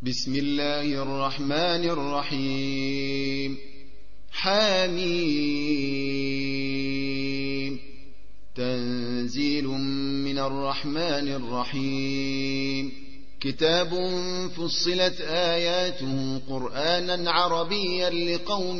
بسم الله الرحمن الرحيم. حميم. تنزيل من الرحمن الرحيم. كتاب فصلت آياته قرآنا عربيا لقوم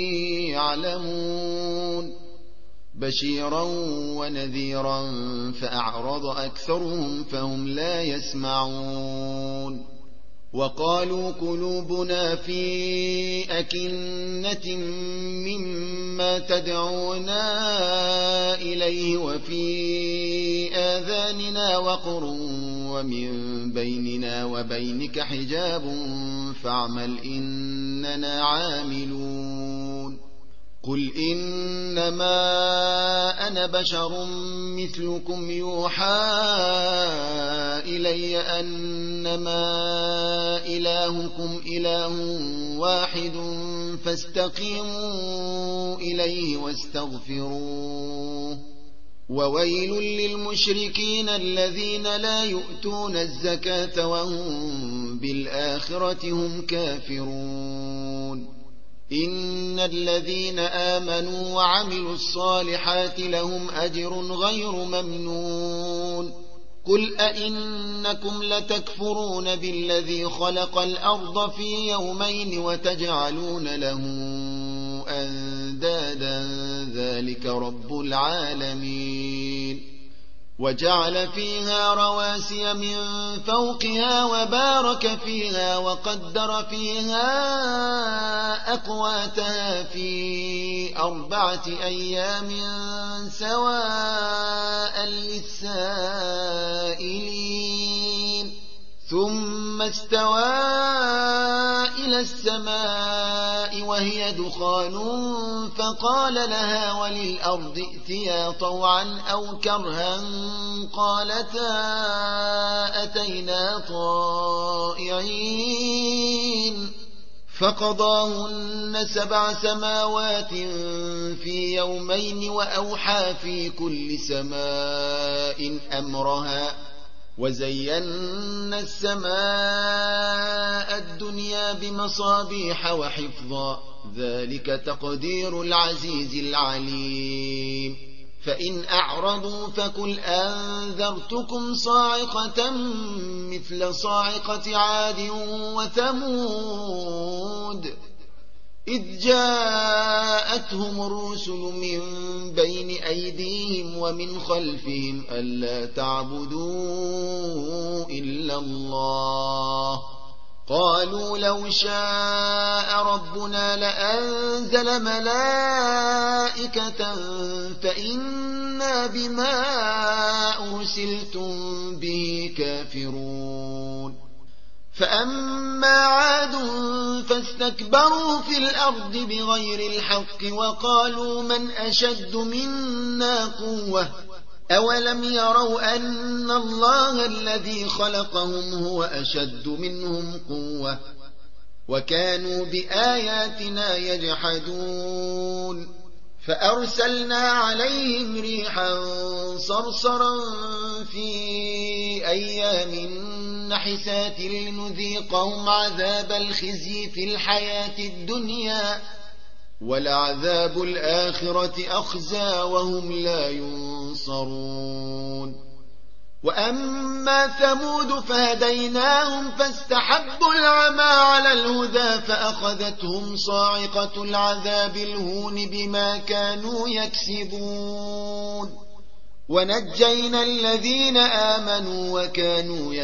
يعلمون بشيرا ونذيرا فأعرض أكثرهم فهم لا يسمعون. وقالوا قلوبنا في أكنة مما تدعونا إليه وفي آذاننا وقر ومن بيننا وبينك حجاب فاعمل إننا عاملون. قل إنما أنا بشر مثلكم يوحى إلي أنما إلهكم إله واحد فاستقيموا إليه واستغفروه. وويل للمشركين الذين لا يؤتون الزكاة وهم بالآخرة هم كافرون. إن الذين آمنوا وعملوا الصالحات لهم أجر غير ممنون. قل أئنكم لتكفرون بالذي خلق الأرض في يومين وتجعلون له أندادا ذلك رب العالمين. وجعل فيها رواسي من فوقها وبارك فيها وقدر فيها أقواتها في 4 أيام سواء للسائلين. ثم استوى إلى السماء وهي دخان فقال لها وللأرض ائتيا طوعا أو كرها قالتا أتينا طائعين. فقضاهن 7 سماوات في يومين وأوحى في كل سماء أمرها وزينا السماء الدنيا بمصابيح وحفظا ذلك تقدير العزيز العليم. فإن أعرضوا فقل أنذرتكم صاعقة مثل صاعقة عاد وثمود إذ جاءتهم الرسل من بين أيديهم ومن خلفهم ألا تعبدوا إلا الله. قالوا لو شاء ربنا لأنزل ملائكة فإنا بما أرسلتم به كافرون. فأما عاد فاستكبروا في الأرض بغير الحق وقالوا من أشد منا قوة أولم يروا أن الله الذي خلقهم هو أشد منهم قوة وكانوا بآياتنا يجحدون. فأرسلنا عليهم ريحا صرصرا في أيام نحسات لنذيقهم عذاب الخزي في الحياة الدنيا ولعذاب الآخرة أخزى وهم لا ينصرون. وأما ثمود فهديناهم فاستحبوا العمى على الهدى فأخذتهم صاعقة العذاب الهون بما كانوا يكسبون. ونجينا الذين آمنوا وكانوا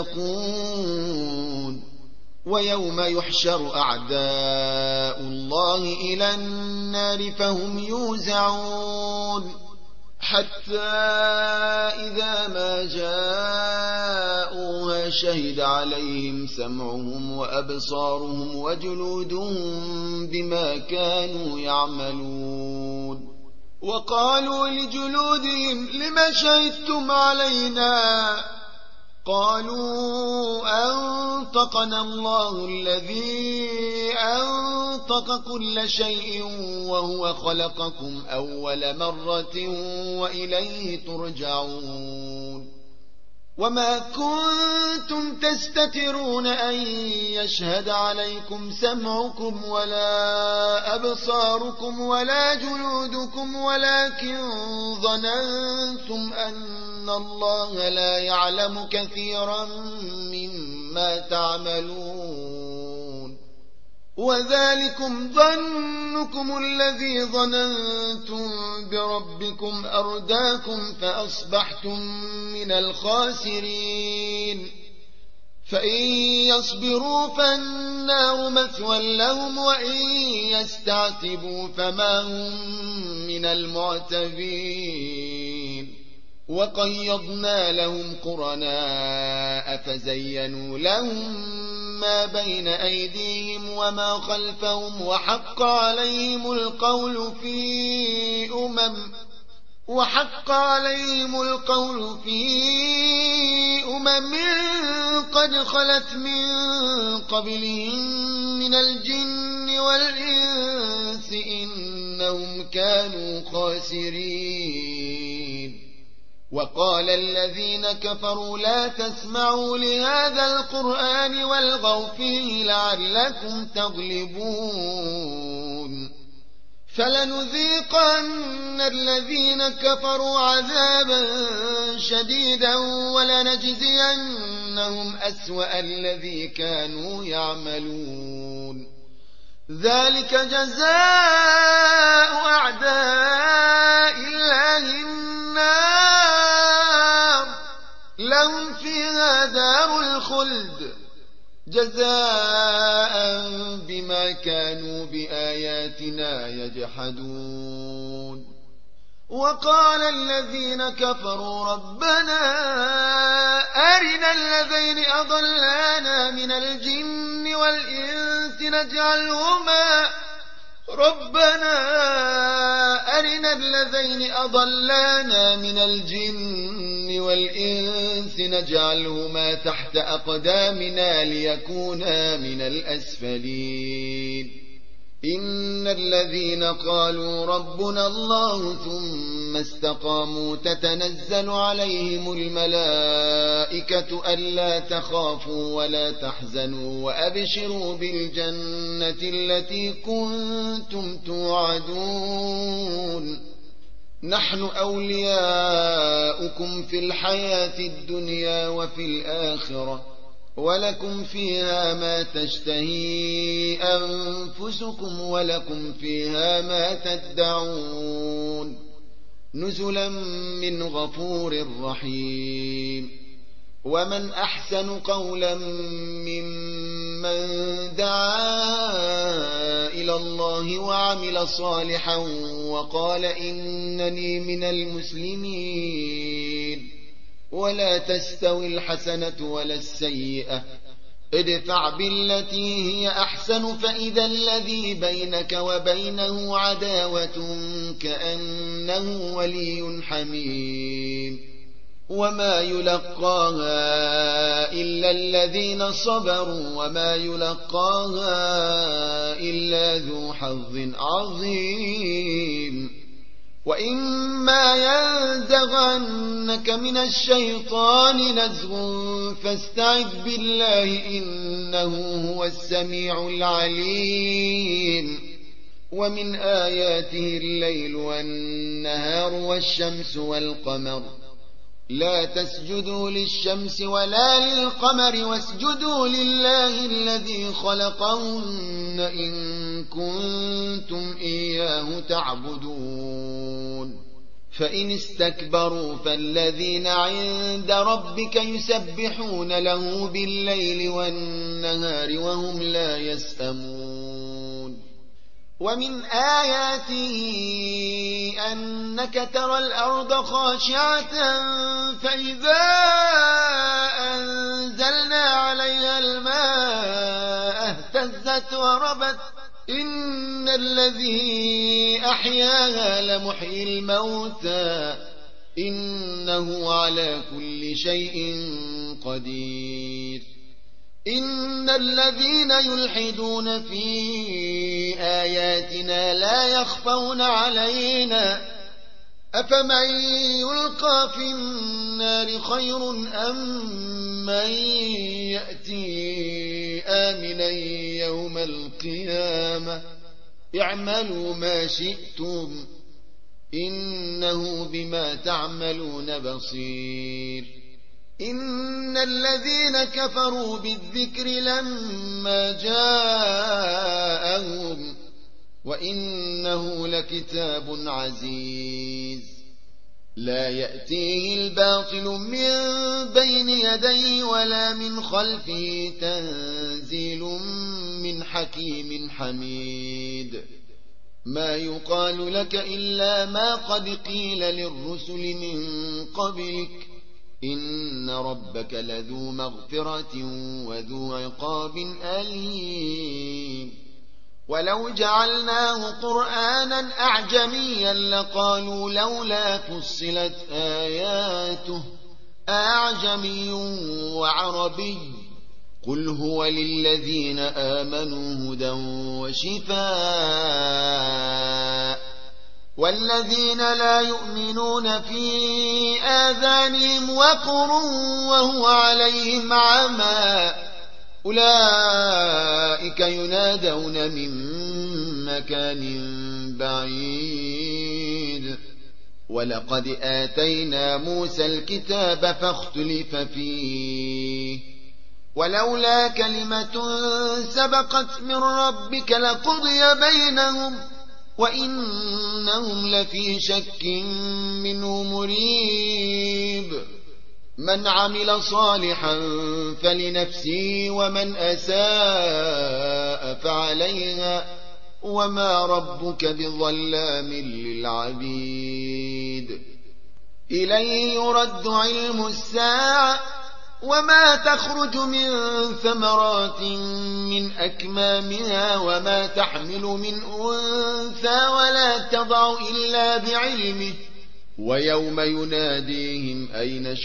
يتقون. ويوم يحشر أعداء الله إلى النار فهم يوزعون حتى إذا ما جاءوها شهد عليهم سمعهم وأبصارهم وجلودهم بما كانوا يعملون. وقالوا لجلودهم لم شهدتم علينا قالوا أنطقنا الله الذي أنطق كل شيء وهو خلقكم أول مرة وإليه ترجعون. وما كنتم تستترون أن يشهد عليكم سمعكم ولا أبصاركم ولا جلودكم ولكن ظننتم أن الله لا يعلم كثيرا مما تعملون وذلكم ظنكم الذي ظننتم بربكم أرداكم فأصبحتم من الخاسرين فإن يصبروا فالنار مثوى لهم وإن يستعتبوا فما هم من المعتبين وقيضنا لهم قرناء فزينوا لهم ما بين أيديهم وما خلفهم وحق عليهم القول في أمم قد خلت من قبلهم من الجن والإنس إنهم كانوا خاسرين وقال الذين كفروا لا تسمعوا لهذا القرآن والغوا فيه لعلكم تغلبون فلنذيقن الذين كفروا عذابا شديدا ولنجزينهم أسوأ الذي كانوا يعملون ذلك جزاء أعداء الله النار لهم فيها دار الخلد جزاء بما كانوا بآياتنا يجحدون وقال الذين كفروا ربنا أرنا الذين أضلانا من الجن والإنس نجعلهما تحت أقدامنا ليكونا من الأسفلين إن الذين قالوا ربنا الله ثم استقاموا تتنزل عليهم الملائكة ألا تخافوا ولا تحزنوا وأبشروا بالجنة التي كنتم توعدون نحن أولياؤكم في الحياة الدنيا وفي الآخرة ولكم فيها ما تشتهي أنفسكم ولكم فيها ما تدعون نزلا من غفور رحيم ومن أحسن قولا ممن دعا إلى الله وعمل صالحا وقال إنني من المسلمين ولا تستوي الحسنة ولا السيئة ادفع بالتي هي أحسن فإذا الذي بينك وبينه عداوة كأنه ولي حميم وما يلقاها إلا الذين صبروا وما يلقاها إلا ذو حظ عظيم وإما ينزغنك من الشيطان نزغ فاستعذ بالله إنه هو السميع العليم ومن آياته الليل والنهار والشمس والقمر لا تسجدوا للشمس ولا للقمر واسجدوا لله الذي خلقهن إن كنتم إياه تعبدون فإن استكبروا فالذين عند ربك يسبحون له بالليل والنهار وهم لا يسأمون ومن آياته أنك ترى الأرض خاشعة فإذا أنزلنا عليها الماء اهتزت وربت إن الذي أحياها لمحيي الموتى إنه على كل شيء قدير إن الذين يلحدون في آياتنا لا يخفون علينا أفمن يلقى في النار خير أم من يأتي آمنا يوم القيامة اعملوا ما شئتم إنه بما تعملون بصير إن الذين كفروا بالذكر لما جاءهم وإنه لكتاب عزيز لا يأتيه الباطل من بين يديه ولا من خلفه تنزيل من حكيم حميد ما يقال لك إلا ما قد قيل للرسل من قبلك إن ربك لذو مغفرة وذو عقاب أليم ولو جعلناه قرآنا أعجميا لقالوا لولا فصلت آياته أعجمي وعربي قل هو للذين آمنوا هدى وشفاء والذين لا يؤمنون في آذانهم وقر وهو عليهم عمى أولئك ينادون من مكان بعيد ولقد آتينا موسى الكتاب فاختلف فيه ولولا كلمة سبقت من ربك لقضي بينهم وإنهم لفي شك منه مريب من عمل صالحا فلنفسه ومن أساء فعليها وما ربك بظلام للعبيد إليه يرد علم الساعة وما تخرج من ثمرات من أكمامها وما تحمل من أنثى ولا تضع إلا بعلمه ويوم يناديهم أين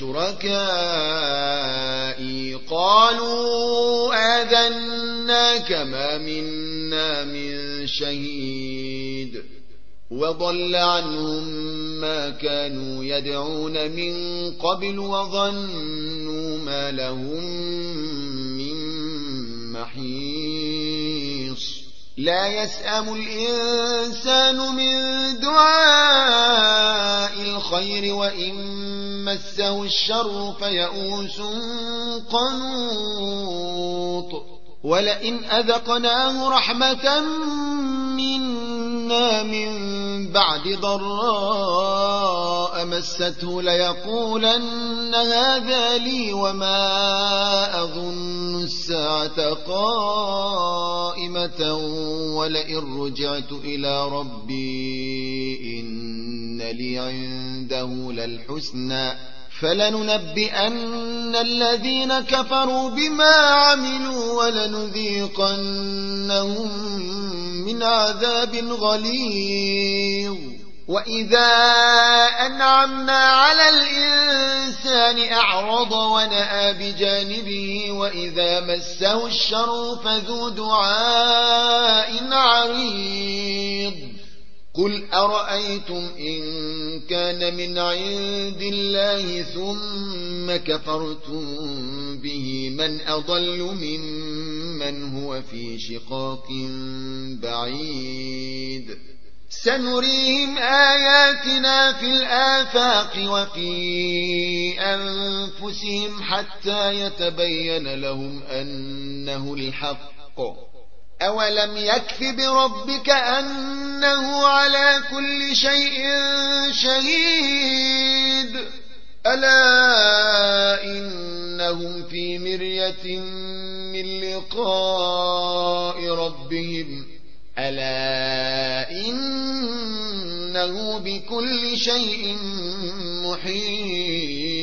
شركائي قالوا آذناك ما منا من شهيد وضل عنهم ما كانوا يدعون من قبل وظنوا ما لهم من محيص لا يسأم الإنسان من دعاء الخير وإن مسه الشر فيئوس قنوط ولئن أذقناه رحمة منا من بعد ضراء مسته ليقولن هذا لي وما أظن الساعة قائمة ولئن رجعت إلى ربي إن لي عنده للحسنى فلننبئن الذين كفروا بما عملوا ولنذيقنهم من عذاب غليظ وإذا أنعمنا على الإنسان أعرض ونأى بجانبه وإذا مسه الشر فذو دعاء عريض قل أرأيتم إن كان من عند الله ثم كفرتم به من أضل ممن هو في شقاق بعيد سنريهم آياتنا في الآفاق وفي أنفسهم حتى يتبين لهم أنه الحق أولم يكف بربك أنه على كل شيء شهيد ألا إنهم في مرية من لقاء ربهم ألا إنه بكل شيء محيط